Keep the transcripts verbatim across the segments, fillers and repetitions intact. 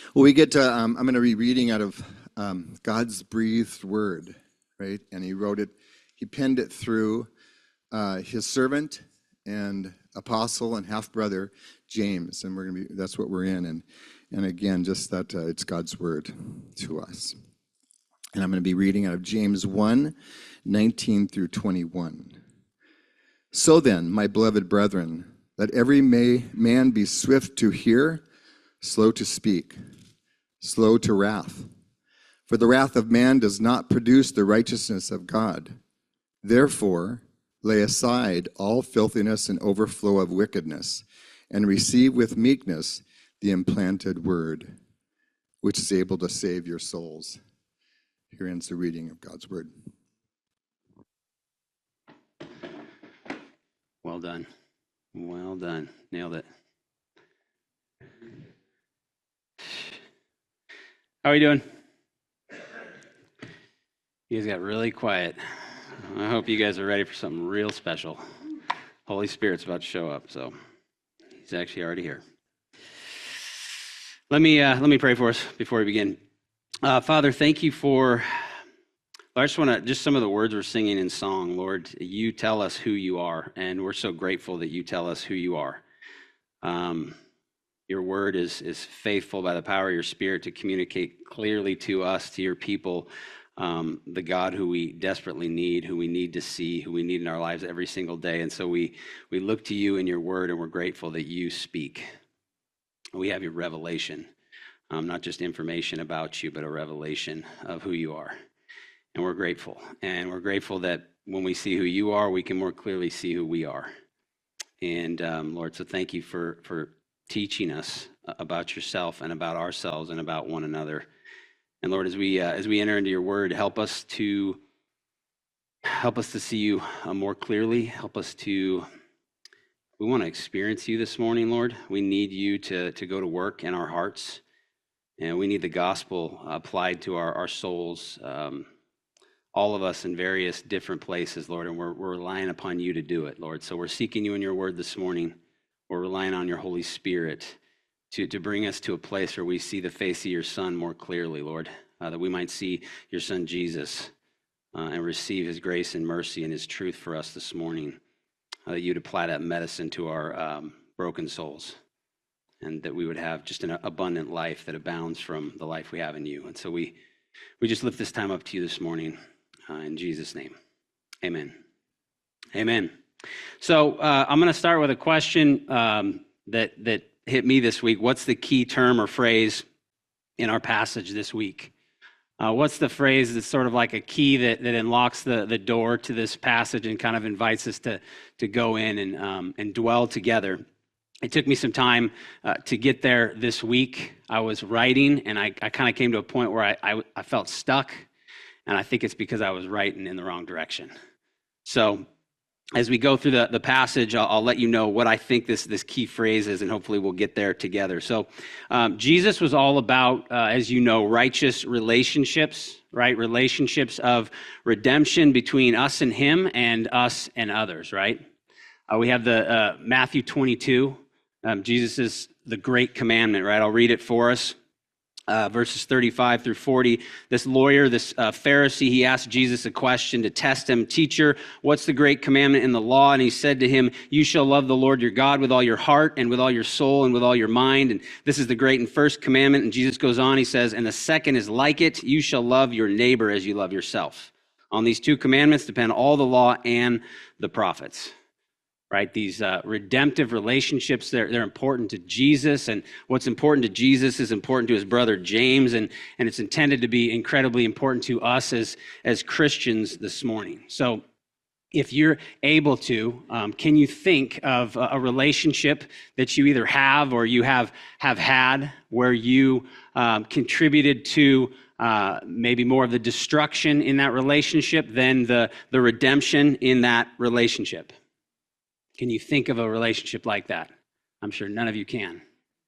Well, we get to, um, I'm going to be reading out of um, God's breathed word, right? And he wrote it, he penned it through uh, his servant and apostle and half-brother, James. And we're going to be, that's what we're in. And, and again, just that uh, it's God's word to us. And I'm going to be reading out of James one, nineteen through twenty-one. So then, my beloved brethren, let every may, man be swift to hear, slow to speak, slow to wrath. For the wrath of man does not produce the righteousness of God. Therefore, lay aside all filthiness and overflow of wickedness, and receive with meekness the implanted word, which is able to save your souls. Here ends the reading of God's word. Well done. Well done. Nailed it. How are you doing? You guys got really quiet. I hope you guys are ready for something real special. Holy Spirit's about to show up, so he's actually already here. Let me uh, let me pray for us before we begin. Uh, Father, thank you for. I just want to, just some of the words we're singing in song, Lord, you tell us who you are, and we're so grateful that you tell us who you are. Um, your word is is faithful by the power of your Spirit to communicate clearly to us, to your people, um, the God who we desperately need, who we need to see, who we need in our lives every single day. And so we we look to you in your word, and we're grateful that you speak. We have your revelation, um, not just information about you, but a revelation of who you are. And we're grateful. And we're grateful that when we see who you are, we can more clearly see who we are. And um, Lord, so thank you for, for teaching us about yourself and about ourselves and about one another. And Lord, as we uh, as we enter into your word, help us to help us to see you uh, more clearly. Help us to, we want to experience you this morning, Lord. We need you to, to go to work in our hearts. And we need the gospel applied to our, our souls. Um, all of us in various different places, Lord, and we're, we're relying upon you to do it, Lord. So we're seeking you in your word this morning. We're relying on your Holy Spirit to, to bring us to a place where we see the face of your Son more clearly, Lord, uh, that we might see your Son Jesus uh, and receive his grace and mercy and his truth for us this morning, uh, that you'd apply that medicine to our um, broken souls, and that we would have just an abundant life that abounds from the life we have in you. And so we, we just lift this time up to you this morning. Uh, in Jesus' name, amen. Amen. So uh, I'm going to start with a question um, that that hit me this week. What's the key term or phrase in our passage this week? Uh, what's the phrase that's sort of like a key that, that unlocks the, the door to this passage and kind of invites us to, to go in and, um, and dwell together? It took me some time uh, to get there this week. I was writing, and I, I kind of came to a point where I, I, I felt stuck. And I think it's because I was writing in the wrong direction. So as we go through the, the passage, I'll, I'll let you know what I think this, this key phrase is, and hopefully we'll get there together. So um, Jesus was all about, uh, as you know, righteous relationships, right? Relationships of redemption between us and him and us and others, right? Uh, we have the uh, Matthew twenty-two. Um, Jesus is the great commandment, right? I'll read it for us. Uh, verses thirty-five through forty, this lawyer, this uh, Pharisee, he asked Jesus a question to test him. Teacher, what's the great commandment in the law? And he said to him, you shall love the Lord your God with all your heart and with all your soul and with all your mind. And this is the great and first commandment. And Jesus goes on, he says, and the second is like it. You shall love your neighbor as you love yourself. On these two commandments depend all the law and the prophets. Right? These uh, redemptive relationships, they're, they're important to Jesus, and what's important to Jesus is important to his brother James, and, and it's intended to be incredibly important to us as, as Christians this morning. So if you're able to, um, can you think of a, a relationship that you either have or you have, have had where you um, contributed to uh, maybe more of the destruction in that relationship than the, the redemption in that relationship? Can you think of a relationship like that? I'm sure none of you can.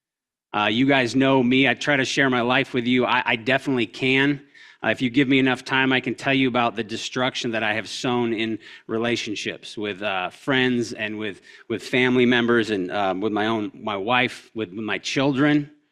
Uh, you guys know me. I try to share my life with you. I, I definitely can. Uh, if you give me enough time, I can tell you about the destruction that I have sown in relationships with uh, friends and with with family members and um, with my own my wife, with, with my children.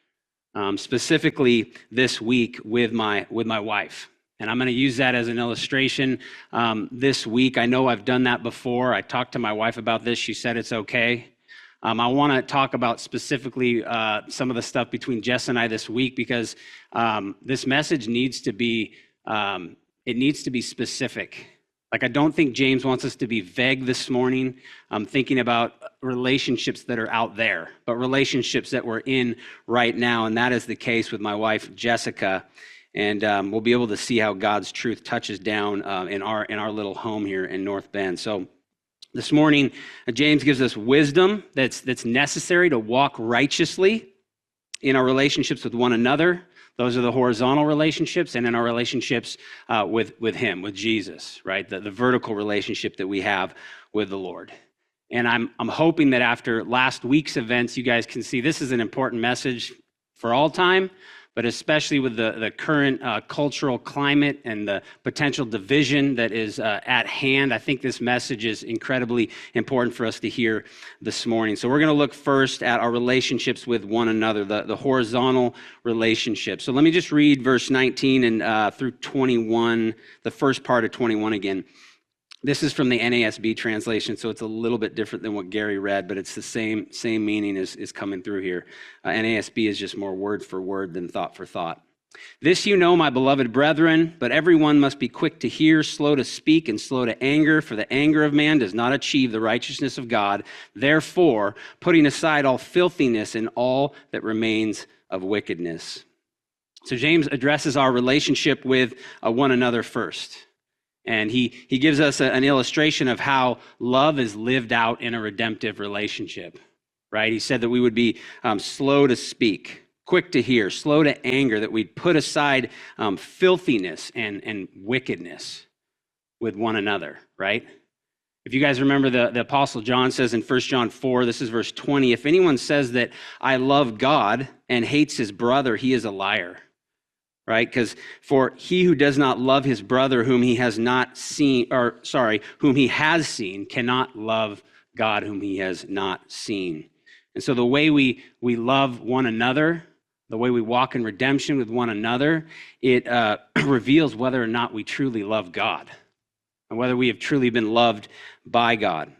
um, specifically this week with my with my wife. And I'm going to use that as an illustration um, this week. I know I've done that before. I talked to my wife about this. She said it's okay. Um, I want to talk about specifically uh, some of the stuff between Jess and I this week because um, this message needs to be, um, it needs to be specific. Like, I don't think James wants us to be vague this morning, um, thinking about relationships that are out there, but relationships that we're in right now. And that is the case with my wife, Jessica. And um, we'll be able to see how God's truth touches down uh, in our in our little home here in North Bend. So this morning, uh, James gives us wisdom that's that's necessary to walk righteously in our relationships with one another. Those are the horizontal relationships, and in our relationships uh, with with Him, with Jesus, right? The, the vertical relationship that we have with the Lord. And I'm I'm hoping that after last week's events, you guys can see this is an important message for all time, but especially with the, the current uh, cultural climate and the potential division that is uh, at hand. I think this message is incredibly important for us to hear this morning. So we're going to look first at our relationships with one another, the, the horizontal relationship. So let me just read verse nineteen and uh, through twenty-one, the first part of twenty-one again. This is from the N A S B translation, so it's a little bit different than what Gary read, but it's the same same meaning is, is coming through here. Uh, N A S B is just more word for word than thought for thought. This you know, my beloved brethren, but everyone must be quick to hear, slow to speak, and slow to anger, for the anger of man does not achieve the righteousness of God. Therefore, putting aside all filthiness and all that remains of wickedness. So James addresses our relationship with uh, one another first. And he, he gives us a, an illustration of how love is lived out in a redemptive relationship, right? He said that we would be um, slow to speak, quick to hear, slow to anger, that we'd put aside um, filthiness and, and wickedness with one another, right? If you guys remember, the, the Apostle John says in First John four, this is verse twenty, if anyone says that I love God and hates his brother, he is a liar. Right? Because for he who does not love his brother whom he has not seen, or sorry, whom he has seen, cannot love God whom he has not seen. And so the way we, we love one another, the way we walk in redemption with one another, it uh, reveals whether or not we truly love God and whether we have truly been loved by God.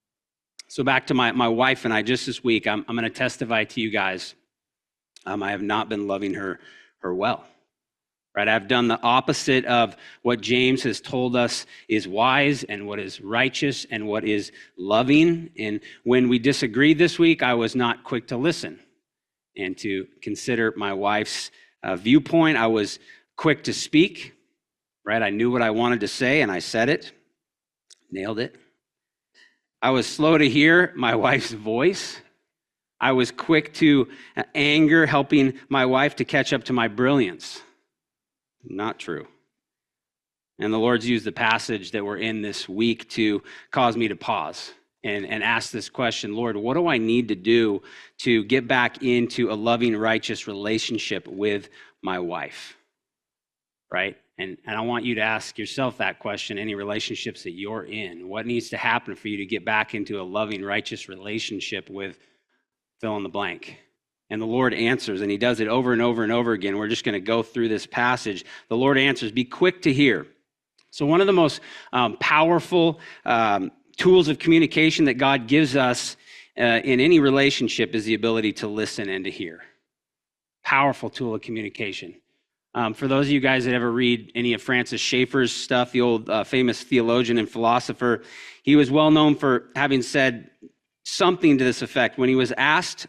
So back to my, my wife and I just this week, I'm, I'm going to testify to you guys. Um, I have not been loving her, her well. Right, I've done the opposite of what James has told us is wise and what is righteous and what is loving. And when we disagreed this week, I was not quick to listen and to consider my wife's uh, viewpoint. I was quick to speak, right? I knew what I wanted to say and I said it, nailed it. I was slow to hear my wife's voice. I was quick to anger, helping my wife to catch up to my brilliance. Not true. And the Lord's used the passage that we're in this week to cause me to pause and, and ask this question, Lord, what do I need to do to get back into a loving, righteous relationship with my wife? Right? And, and I want you to ask yourself that question, any relationships that you're in. What needs to happen for you to get back into a loving, righteous relationship with fill in the blank? And the Lord answers, and he does it over and over and over again. We're just going to go through this passage. The Lord answers, be quick to hear. So one of the most um, powerful um, tools of communication that God gives us uh, in any relationship is the ability to listen and to hear. Powerful tool of communication. Um, for those of you guys that ever read any of Francis Schaeffer's stuff, the old uh, famous theologian and philosopher, he was well known for having said something to this effect. When he was asked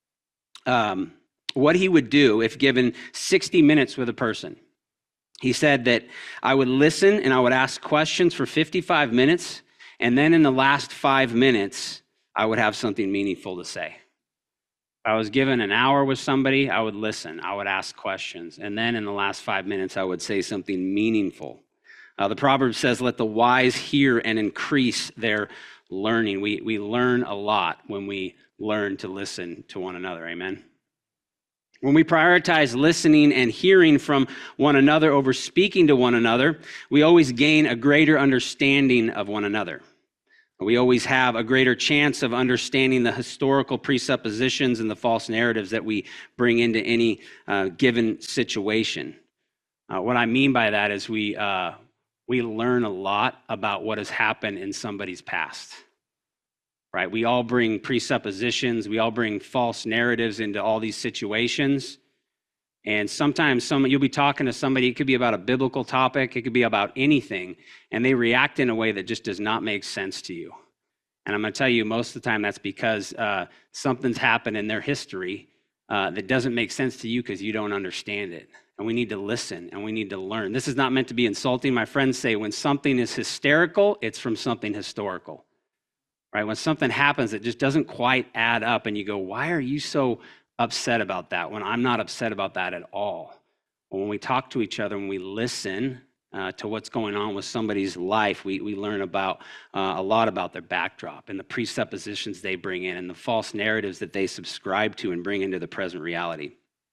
Um, what he would do if given sixty minutes with a person. He said that I would listen and I would ask questions for fifty-five minutes, and then in the last five minutes, I would have something meaningful to say. If I was given an hour with somebody, I would listen, I would ask questions, and then in the last five minutes, I would say something meaningful. Uh, the proverb says, let the wise hear and increase their learning. We, we learn a lot when we learn to listen to one another. Amen. When we prioritize listening and hearing from one another over speaking to one another, we always gain a greater understanding of one another. We always have a greater chance of understanding the historical presuppositions and the false narratives that we bring into any uh, given situation. Uh, what I mean by that is we uh, we learn a lot about what has happened in somebody's past, right? We all bring presuppositions, we all bring false narratives into all these situations. And sometimes some you'll be talking to somebody, it could be about a biblical topic, it could be about anything, and they react in a way that just does not make sense to you. And I'm going to tell you, most of the time that's because uh, something's happened in their history uh, that doesn't make sense to you because you don't understand it. And we need to listen and we need to learn. This is not meant to be insulting. My friends say when something is hysterical, it's from something historical, right? When something happens that just doesn't quite add up and you go, why are you so upset about that when I'm not upset about that at all? Well, when we talk to each other, when we listen uh, to what's going on with somebody's life, we, we learn about uh, a lot about their backdrop and the presuppositions they bring in and the false narratives that they subscribe to and bring into the present reality.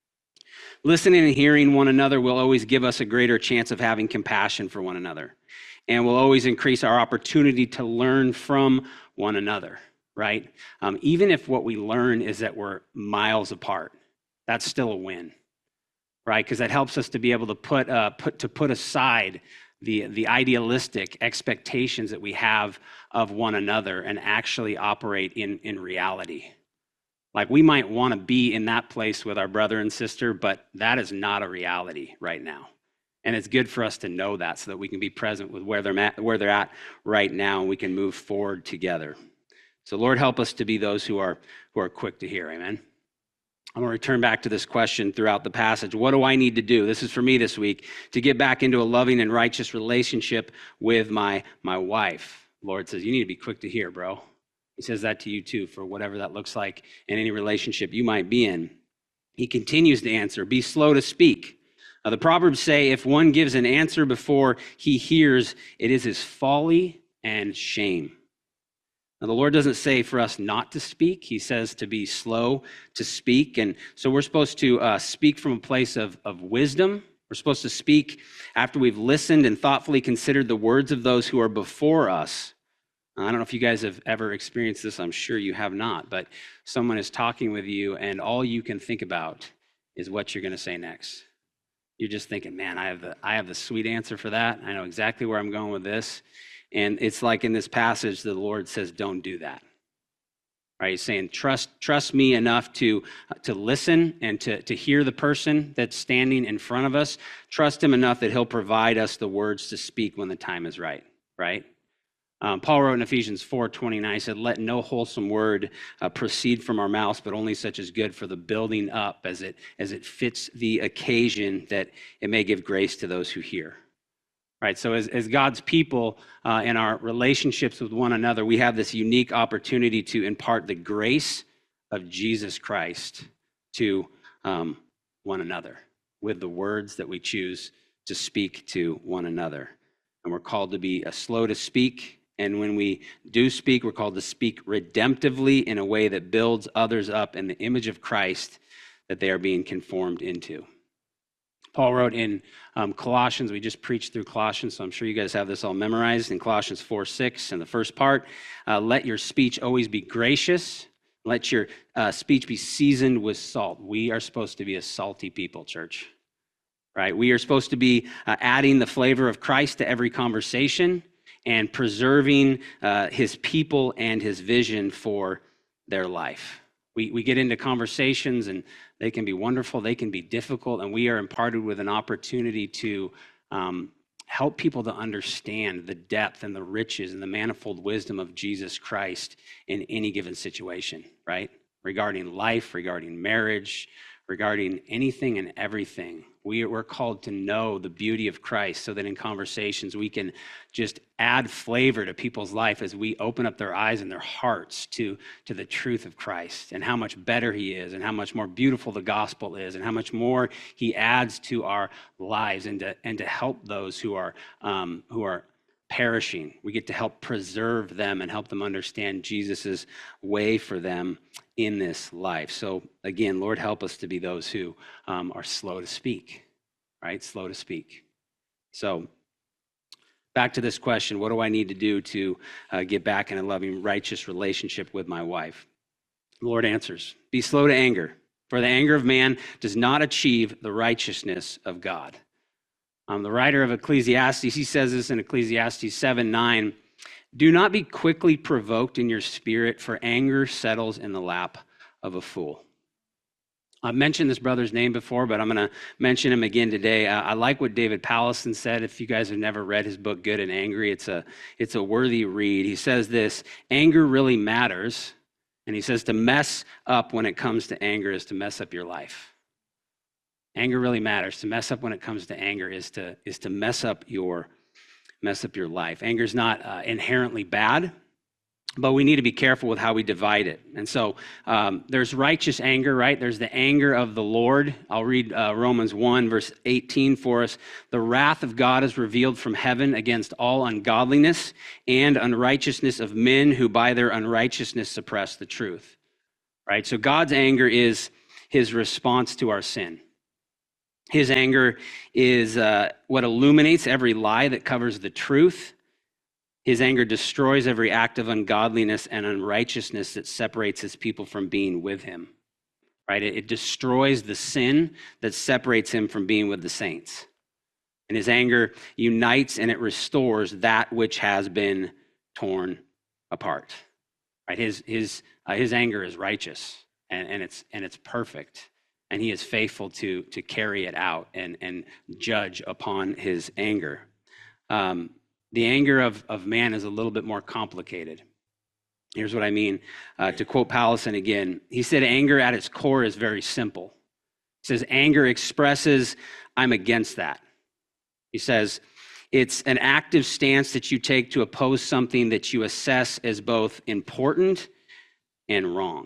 Listening and hearing one another will always give us a greater chance of having compassion for one another, and will always increase our opportunity to learn from one another. Right? Um, even if what we learn is that we're miles apart, that's still a win, right? Because that helps us to be able to put uh, put to put aside the the idealistic expectations that we have of one another and actually operate in in reality. Like we might want to be in that place with our brother and sister, but that is not a reality right now. And it's good for us to know that so that we can be present with where they're at, where they're at right now, and we can move forward together. So Lord, help us to be those who are who are quick to hear, amen? I'm going to return back to this question throughout the passage. What do I need to do? This is for me this week, to get back into a loving and righteous relationship with my, my wife. Lord says, you need to be quick to hear, bro. He says that to you too, for whatever that looks like in any relationship you might be in. He continues to answer, be slow to speak. Uh, the Proverbs say, if one gives an answer before he hears, it is his folly and shame. Now, the Lord doesn't say for us not to speak. He says to be slow to speak. And so we're supposed to uh, speak from a place of, of wisdom. We're supposed to speak after we've listened and thoughtfully considered the words of those who are before us. I don't know if you guys have ever experienced this. I'm sure you have not. But someone is talking with you and all you can think about is what you're going to say next. You're just thinking, man, I have the I have the sweet answer for that. I know exactly where I'm going with this. And it's like in this passage, the Lord says, don't do that. Right? He's saying, trust trust me enough to, to listen and to, to hear the person that's standing in front of us. Trust him enough that he'll provide us the words to speak when the time is right. Right? Um, Paul wrote in Ephesians four twenty-nine, he said, let no wholesome word uh, proceed from our mouths, but only such as good for the building up as it as it fits the occasion, that it may give grace to those who hear. Right, so as, as God's people uh, in our relationships with one another, we have this unique opportunity to impart the grace of Jesus Christ to um, one another with the words that we choose to speak to one another. And we're called to be uh, slow to speak. And when we do speak, we're called to speak redemptively in a way that builds others up in the image of Christ that they are being conformed into. Paul wrote in um, Colossians, we just preached through Colossians, so I'm sure you guys have this all memorized. In Colossians four six, in the first part, uh, let your speech always be gracious. Let your uh, speech be seasoned with salt. We are supposed to be a salty people, church, right? We are supposed to be uh, adding the flavor of Christ to every conversation and preserving uh, his people and his vision for their life. We we get into conversations and they can be wonderful, they can be difficult, and we are imparted with an opportunity to um, help people to understand the depth and the riches and the manifold wisdom of Jesus Christ in any given situation, right? Regarding life, regarding marriage, regarding anything and everything. We, we're called to know the beauty of Christ so that in conversations we can just add flavor to people's life as we open up their eyes and their hearts to, to the truth of Christ and how much better he is and how much more beautiful the gospel is and how much more he adds to our lives and to, and to help those who are, um, who are perishing. We get to help preserve them and help them understand Jesus's way for them in this life. So again, Lord, help us to be those who um, are slow to speak, right? Slow to speak. So back to this question, what do I need to do to uh, get back in a loving, righteous relationship with my wife? The Lord answers, be slow to anger, for the anger of man does not achieve the righteousness of God. Um, the writer of Ecclesiastes, he says this in Ecclesiastes seven nine, do not be quickly provoked in your spirit, for anger settles in the lap of a fool. I've mentioned this brother's name before, but I'm going to mention him again today. Uh, I like what David Pallison said. If you guys have never read his book, Good and Angry, it's a, it's a worthy read. He says this, anger really matters. And he says to mess up when it comes to anger is to mess up your life. Anger really matters. To mess up when it comes to anger is to, is to mess up your, mess up your life. Anger is not uh, inherently bad, but we need to be careful with how we divide it. And so um, there's righteous anger, right? There's the anger of the Lord. I'll read uh, Romans one, verse eighteen for us. The wrath of God is revealed from heaven against all ungodliness and unrighteousness of men who by their unrighteousness suppress the truth, right? So God's anger is his response to our sin. His anger is uh, what illuminates every lie that covers the truth. His anger destroys every act of ungodliness and unrighteousness that separates his people from being with him, right? It, it destroys the sin that separates him from being with the saints. And his anger unites and it restores that which has been torn apart, right? His, his, uh, his anger is righteous and, and, it's, and it's perfect. And he is faithful to, to carry it out and, and judge upon his anger. Um, The anger of, of man is a little bit more complicated. Here's what I mean. Uh, to quote Pallison again, he said, anger at its core is very simple. He says, anger expresses, I'm against that. He says, it's an active stance that you take to oppose something that you assess as both important and wrong.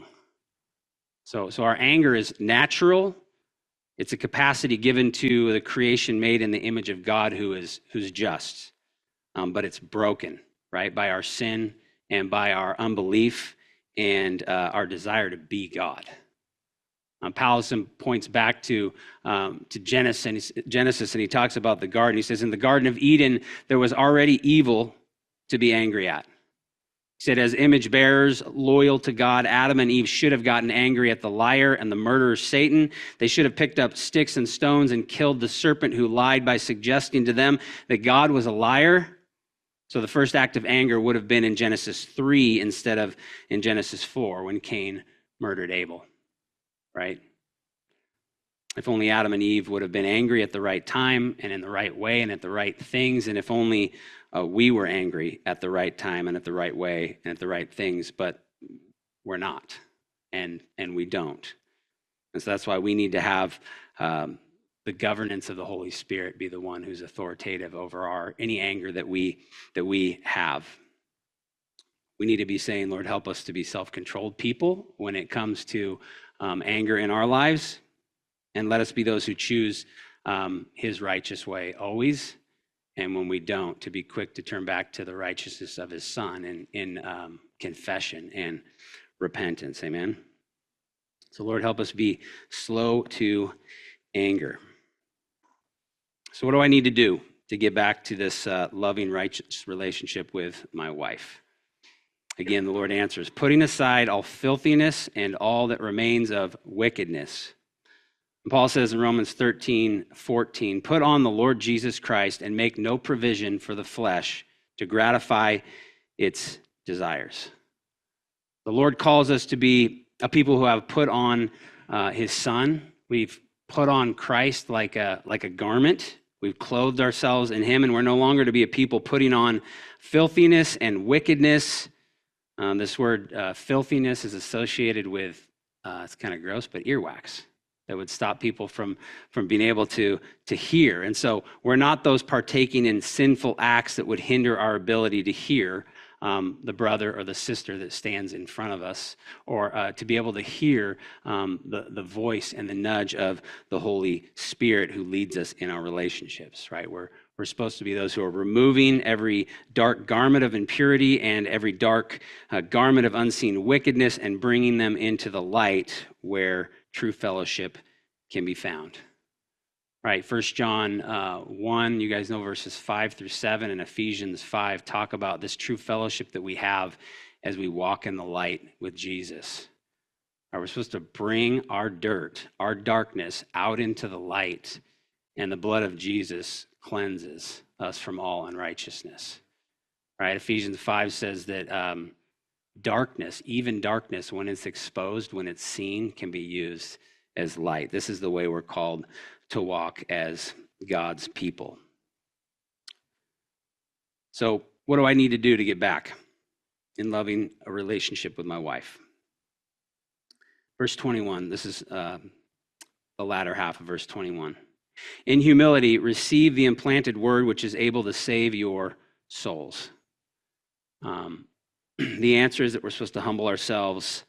So, so our anger is natural. It's a capacity given to the creation made in the image of God who is who's just. Um, but it's broken, right, by our sin and by our unbelief and uh, our desire to be God. Um, Pallison points back to um, to Genesis, Genesis, and he talks about the garden. He says, in the Garden of Eden, there was already evil to be angry at. He said, as image bearers, loyal to God, Adam and Eve should have gotten angry at the liar and the murderer Satan. They should have picked up sticks and stones and killed the serpent who lied by suggesting to them that God was a liar. So the first act of anger would have been in Genesis three instead of in Genesis four when Cain murdered Abel, right? If only Adam and Eve would have been angry at the right time and in the right way and at the right things, and if only uh, we were angry at the right time and at the right way and at the right things, but we're not, and and we don't. And so that's why we need to have um, the governance of the Holy Spirit be the one who's authoritative over our any anger that we that we have. We need to be saying, Lord, help us to be self-controlled people when it comes to um, anger in our lives, and let us be those who choose um, his righteous way always, and when we don't, to be quick to turn back to the righteousness of his Son in, in um, confession and repentance. Amen. So Lord, help us be slow to anger. So what do I need to do to get back to this uh, loving, righteous relationship with my wife? Again, the Lord answers, putting aside all filthiness and all that remains of wickedness. And Paul says in Romans thirteen fourteen, put on the Lord Jesus Christ and make no provision for the flesh to gratify its desires. The Lord calls us to be a people who have put on uh, his Son. We've put on Christ like a, like a garment. We've clothed ourselves in him, and we're no longer to be a people putting on filthiness and wickedness. Um, this word uh, filthiness is associated with, uh, it's kind of gross, but earwax that would stop people from, from being able to, to hear. And so we're not those partaking in sinful acts that would hinder our ability to hear um, the brother or the sister that stands in front of us, or uh, to be able to hear um, the, the voice and the nudge of the Holy Spirit who leads us in our relationships, right? We're, we're supposed to be those who are removing every dark garment of impurity and every dark uh, garment of unseen wickedness and bringing them into the light where true fellowship can be found. right? First John uh, one, you guys know verses five through seven, and Ephesians five talk about this true fellowship that we have as we walk in the light with Jesus. Right, we're supposed to bring our dirt, our darkness out into the light, and the blood of Jesus cleanses us from all unrighteousness. Right? Ephesians five says that um, darkness, even darkness, when it's exposed, when it's seen, can be used as light. This is the way we're called to walk as God's people. So, what do I need to do to get back in loving a relationship with my wife? Verse twenty-one, this is uh, the latter half of verse twenty-one. In humility, receive the implanted word which is able to save your souls. Um, the answer is that we're supposed to humble ourselves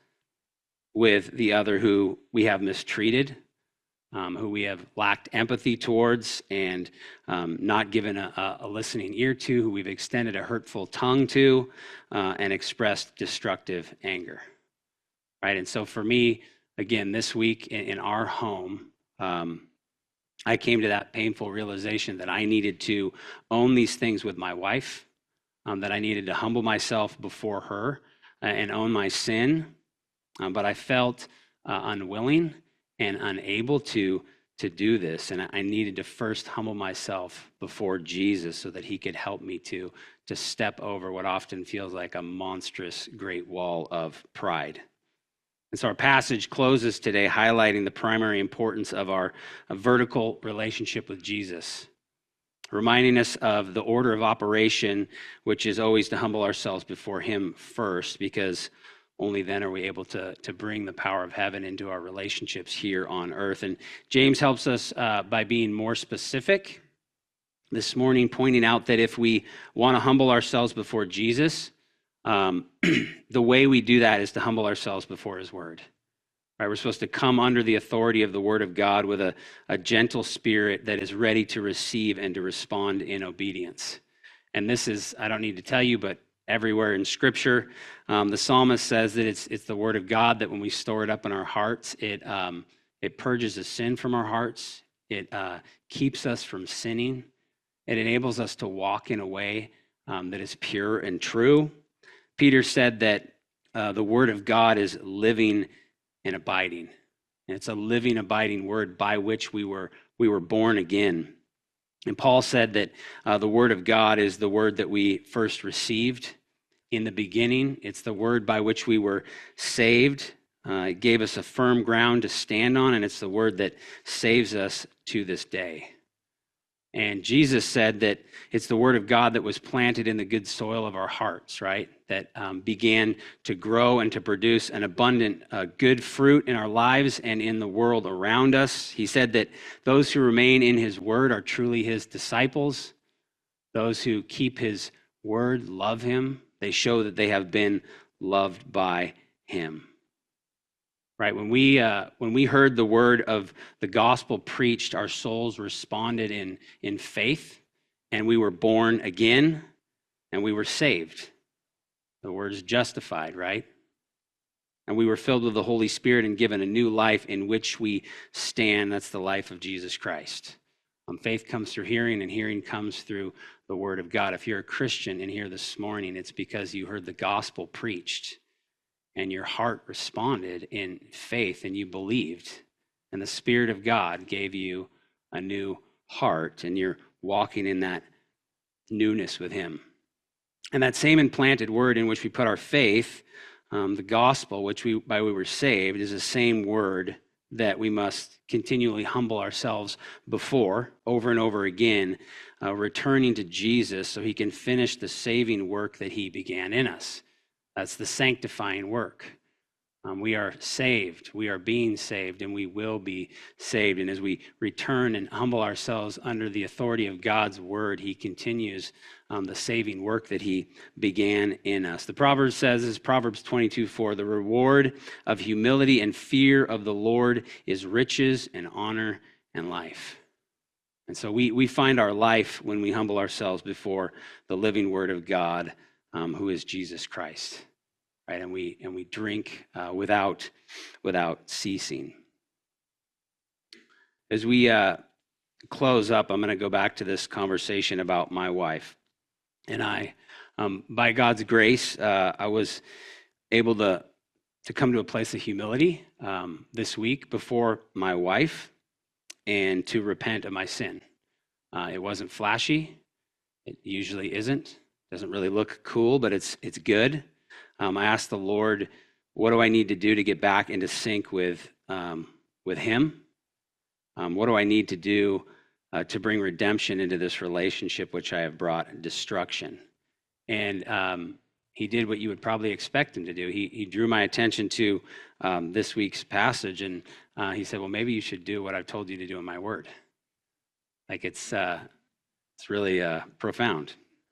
with the other who we have mistreated, um, who we have lacked empathy towards and um, not given a, a listening ear to, who we've extended a hurtful tongue to, uh, and expressed destructive anger. Right? And so for me, again, this week in, in our home, um, I came to that painful realization that I needed to own these things with my wife, um, that I needed to humble myself before her uh, and own my sin. Um, but I felt uh, unwilling and unable to, to do this. And I needed to first humble myself before Jesus so that he could help me to, to step over what often feels like a monstrous great wall of pride. And so our passage closes today highlighting the primary importance of our vertical relationship with Jesus, reminding us of the order of operation, which is always to humble ourselves before him first, because only then are we able to, to bring the power of heaven into our relationships here on earth. And James helps us uh, by being more specific this morning, pointing out that if we want to humble ourselves before Jesus, Um, the way we do that is to humble ourselves before his word. Right? We're supposed to come under the authority of the word of God with a, a gentle spirit that is ready to receive and to respond in obedience. And this is, I don't need to tell you, but everywhere in scripture, um, the psalmist says that it's it's the word of God that when we store it up in our hearts, it um, it purges the sin from our hearts. It uh, keeps us from sinning. It enables us to walk in a way um, that is pure and true. Peter said that uh, the word of God is living and abiding. And it's a living, abiding word by which we were we were born again. And Paul said that uh, the word of God is the word that we first received in the beginning. It's the word by which we were saved. Uh, it gave us a firm ground to stand on, and it's the word that saves us to this day. And Jesus said that it's the word of God that was planted in the good soil of our hearts, right? That um, began to grow and to produce an abundant uh, good fruit in our lives and in the world around us. He said that those who remain in his word are truly his disciples. Those who keep his word love him. They show that they have been loved by him. Right, when we uh, when we heard the word of the gospel preached, our souls responded in in faith, and we were born again, and we were saved. The word is justified, right? And we were filled with the Holy Spirit and given a new life in which we stand. That's the life of Jesus Christ. Um, faith comes through hearing, and hearing comes through the word of God. If you're a Christian in here this morning, it's because you heard the gospel preached. And your heart responded in faith and you believed. And the Spirit of God gave you a new heart and you're walking in that newness with him. And that same implanted word in which we put our faith, um, the gospel, which we by we were saved, is the same word that we must continually humble ourselves before over and over again, uh, returning to Jesus so he can finish the saving work that he began in us. That's the sanctifying work. Um, we are saved. We are being saved, and we will be saved. And as we return and humble ourselves under the authority of God's word, he continues um, the saving work that he began in us. The Proverbs says, this is Proverbs twenty-two four, the reward of humility and fear of the Lord is riches and honor and life. And so we, we find our life when we humble ourselves before the living word of God, um, who is Jesus Christ. Right, and we and we drink uh, without without ceasing. As we uh, close up, I'm going to go back to this conversation about my wife and I. Um, by God's grace, uh, I was able to to come to a place of humility um, this week before my wife and to repent of my sin. Uh, it wasn't flashy. It usually isn't. Doesn't really look cool, but it's it's good. Um, I asked the Lord, what do I need to do to get back into sync with um, with Him? Um, what do I need to do uh, to bring redemption into this relationship, which I have brought destruction? And um, he did what you would probably expect him to do. He he drew my attention to um, this week's passage, and uh, he said, "Well, maybe you should do what I've told you to do in my word." Like it's uh, it's really uh, profound.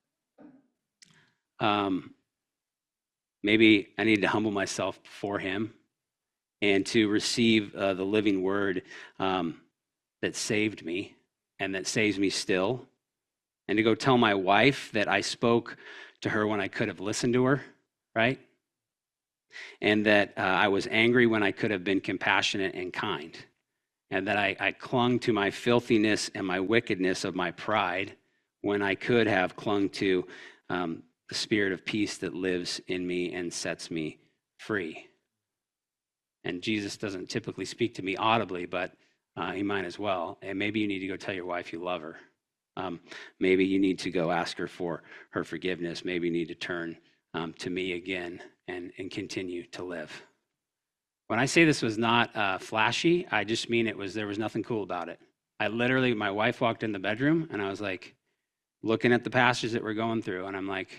Um, maybe I need to humble myself before Him and to receive uh, the living word um, that saved me and that saves me still, and to go tell my wife that I spoke to her when I could have listened to her, right? And that uh, I was angry when I could have been compassionate and kind, and that I, I clung to my filthiness and my wickedness of my pride when I could have clung to um, the spirit of peace that lives in me and sets me free. And Jesus doesn't typically speak to me audibly, but uh, He might as well. And maybe you need to go tell your wife you love her. Um, maybe you need to go ask her for her forgiveness. Maybe you need to turn um, to me again and, and continue to live. When I say this was not uh, flashy, I just mean it was, there was nothing cool about it. I literally, my wife walked in the bedroom and I was like, looking at the passages that we're going through, and I'm like,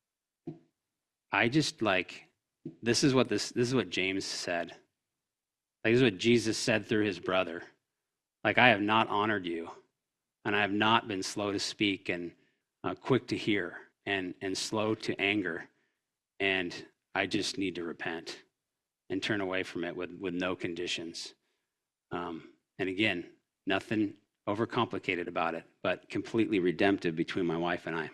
I just like, this is what this, this is what James said. Like, this is what Jesus said through His brother. Like, I have not honored you, and I have not been slow to speak and uh, quick to hear and, and slow to anger. And I just need to repent and turn away from it with, with no conditions. Um, and again, nothing overcomplicated about it, but completely redemptive between my wife and I.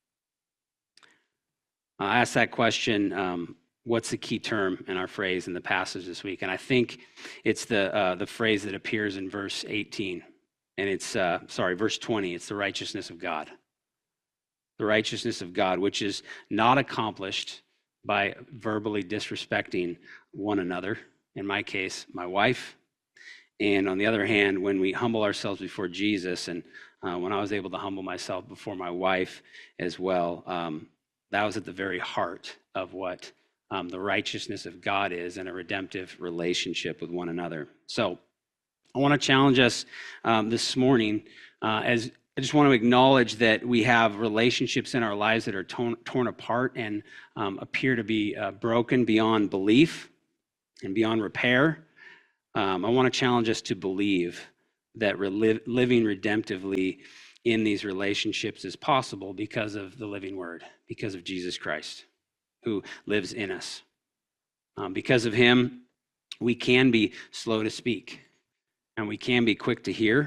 I asked that question, um, what's the key term in our phrase in the passage this week? And I think it's the uh, the phrase that appears in verse eighteen. And it's, uh, sorry, verse twenty. It's the righteousness of God. The righteousness of God, which is not accomplished by verbally disrespecting one another. In my case, my wife. And on the other hand, when we humble ourselves before Jesus, and uh, when I was able to humble myself before my wife as well, um, that was at the very heart of what um, the righteousness of God is in a redemptive relationship with one another. So I want to challenge us um, this morning uh, as I just want to acknowledge that we have relationships in our lives that are torn, torn apart and um, appear to be uh, broken beyond belief and beyond repair. Um, I want to challenge us to believe that rel- living redemptively in these relationships is possible because of the living word, because of Jesus Christ, who lives in us. Um, because of Him, we can be slow to speak, and we can be quick to hear.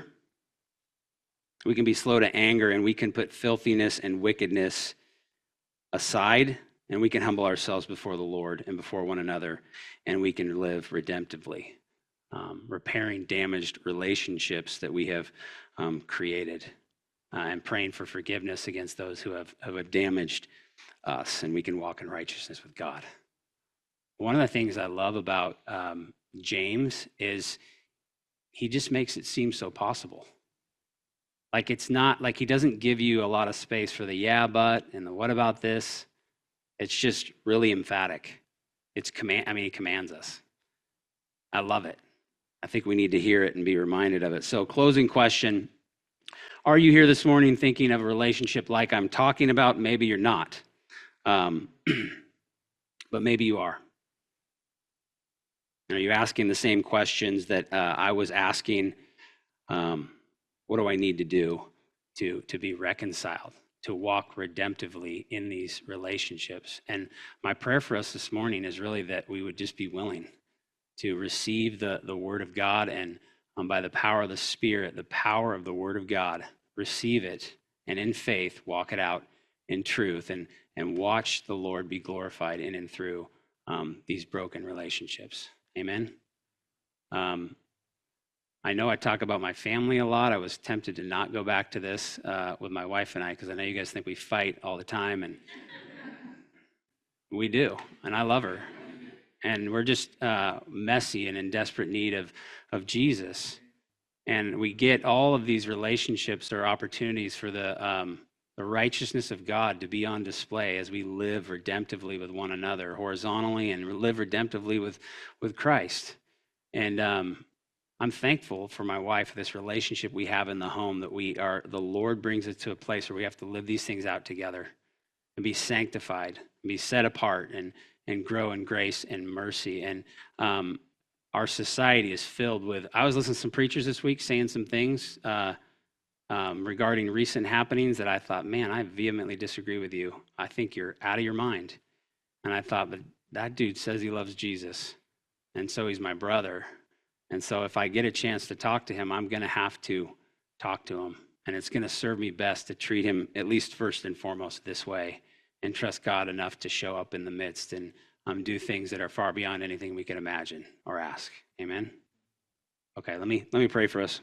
We can be slow to anger, and we can put filthiness and wickedness aside, and we can humble ourselves before the Lord and before one another, and we can live redemptively. Um, repairing damaged relationships that we have um, created uh, and praying for forgiveness against those who have, who have damaged us, and we can walk in righteousness with God. One of the things I love about um, James is he just makes it seem so possible. Like it's not like he doesn't give you a lot of space for the yeah, but and the what about this. It's just really emphatic. It's command. I mean, he commands us. I love it. I think we need to hear it and be reminded of it. So closing question, are you here this morning thinking of a relationship like I'm talking about? Maybe you're not, um, but maybe you are. Are you asking the same questions that uh, I was asking? Um, what do I need to do to, to be reconciled, to walk redemptively in these relationships? And my prayer for us this morning is really that we would just be willing to receive the, the word of God, and um, by the power of the Spirit, the power of the word of God, receive it, and in faith, walk it out in truth, and, and watch the Lord be glorified in and through um, these broken relationships. Amen. Um, I know I talk about my family a lot. I was tempted to not go back to this uh, with my wife and I, because I know you guys think we fight all the time, and we do, and I love her. And we're just uh, messy and in desperate need of, of Jesus. And we get all of these relationships or opportunities for the, um, the righteousness of God to be on display as we live redemptively with one another, horizontally, and live redemptively with, with Christ. And um, I'm thankful for my wife, this relationship we have in the home, that we are, the Lord brings us to a place where we have to live these things out together and be sanctified, and be set apart, and and grow in grace and mercy. And um, our society is filled with, I was listening to some preachers this week saying some things uh, um, regarding recent happenings that I thought, man, I vehemently disagree with you. I think you're out of your mind. And I thought, but that dude says he loves Jesus. And so he's my brother. And so if I get a chance to talk to him, I'm going to have to talk to him. And it's going to serve me best to treat him, at least first and foremost, this way, and trust God enough to show up in the midst and um, do things that are far beyond anything we can imagine or ask. Amen. Okay, let me let me pray for us.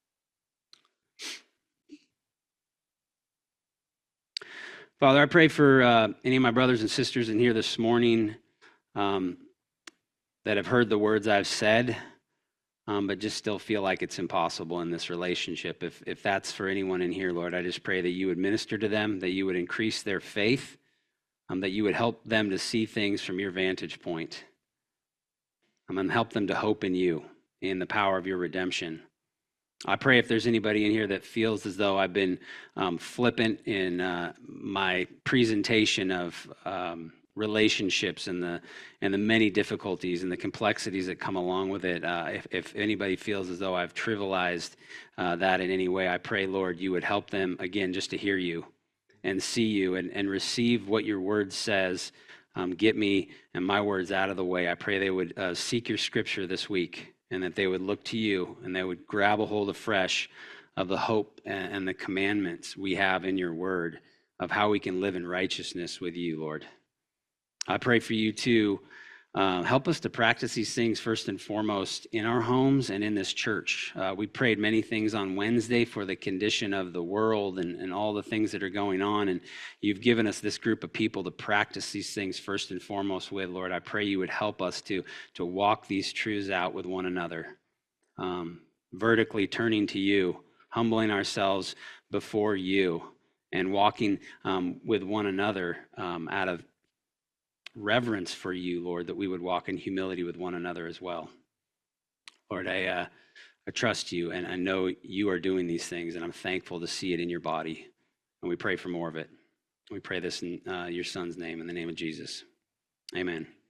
Father, I pray for uh, any of my brothers and sisters in here this morning um, that have heard the words I've said, um, but just still feel like it's impossible in this relationship. If if that's for anyone in here, Lord, I just pray that you would minister to them, that you would increase their faith, um, that you would help them to see things from your vantage point, um, and help them to hope in you, in the power of your redemption. I pray if there's anybody in here that feels as though I've been um, flippant in uh, my presentation of um, relationships and the and the many difficulties and the complexities that come along with it. Uh, if, if anybody feels as though I've trivialized uh, that in any way, I pray, Lord, you would help them, again, just to hear you and see you and, and receive what your word says. Um, get me and my words out of the way. I pray they would uh, seek your scripture this week, and that they would look to you, and they would grab a hold afresh of the hope and, and the commandments we have in your word of how we can live in righteousness with you, Lord. I pray for you to uh, help us to practice these things first and foremost in our homes and in this church. Uh, we prayed many things on Wednesday for the condition of the world and, and all the things that are going on, and you've given us this group of people to practice these things first and foremost with, Lord. I pray you would help us to, to walk these truths out with one another, um, vertically turning to you, humbling ourselves before you, and walking um, with one another um, out of reverence for you, Lord, that we would walk in humility with one another as well. Lord, I, uh, I trust you, and I know you are doing these things, and I'm thankful to see it in your body. And we pray for more of it. We pray this in uh, your son's name, in the name of Jesus. Amen.